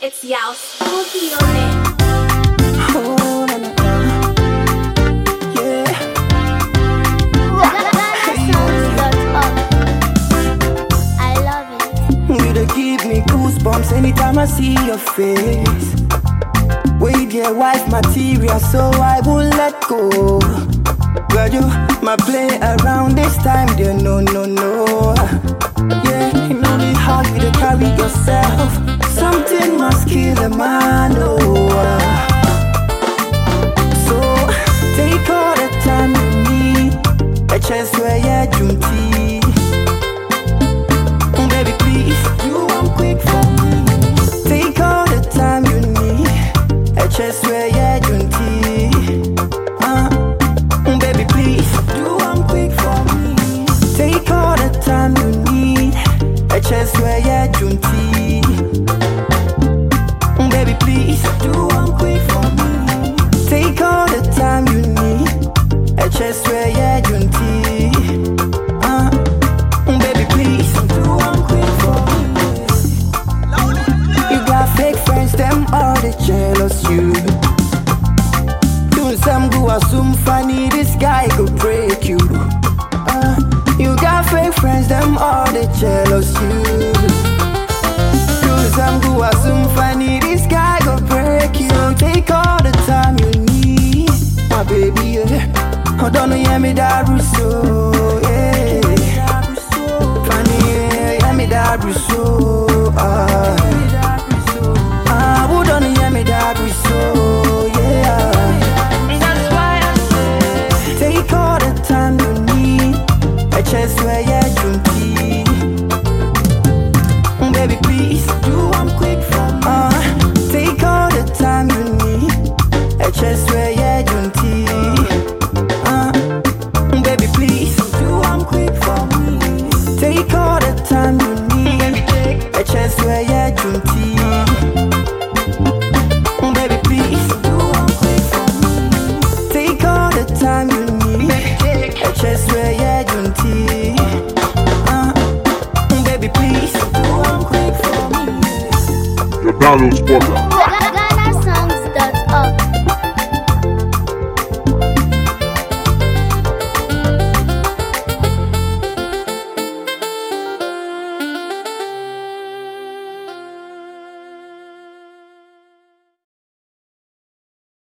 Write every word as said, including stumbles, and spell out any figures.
It's Yao Studio, man. Oh, na, na, na. Yeah. I love it. You dey give me goosebumps anytime I see your face. With your wife material, so I won't let go. Girl, you my play around this time, dear, no, no, no. Yeah, you know the how you dey carry yourself. Something must kill a man, oh. So take all the time you need. A chance where you're junty. Baby, please, do one quick for me. Take all the time you need. A chance where you're junty. Uh, baby, please, do one quick for me. Take all the time you need. A chance where you're junty. Baby, please, do one quick for me. Take all the time you need. A chance where you're junty. Uh, baby, please, do one quick for me. You got fake friends, them all they jealous you. Doing some go assume funny, this guy go break you. Uh, you got fake friends, them all they jealous you. Doing some go assume funny, this guy go break you. Take all the time you need, my baby. Yeah. Oh, don't you hear me that Russo, yeah. Funny, yeah, hear me that Russo, ah. Ah, who don't you hear me that Russo, yeah. That's why I say, take all the time you need. A chance where you're junty. Baby, please, do one quick for me. Uh, take all the time you need. A chance where you're junty. Uh, baby, please, do one quick for me. Take all the time you need. A chance where you're junty. Baby, please, do one quick for me. Take all the time you need. A chance where you're junty. Uh, baby, please, do one quick for me. The Download Spotter.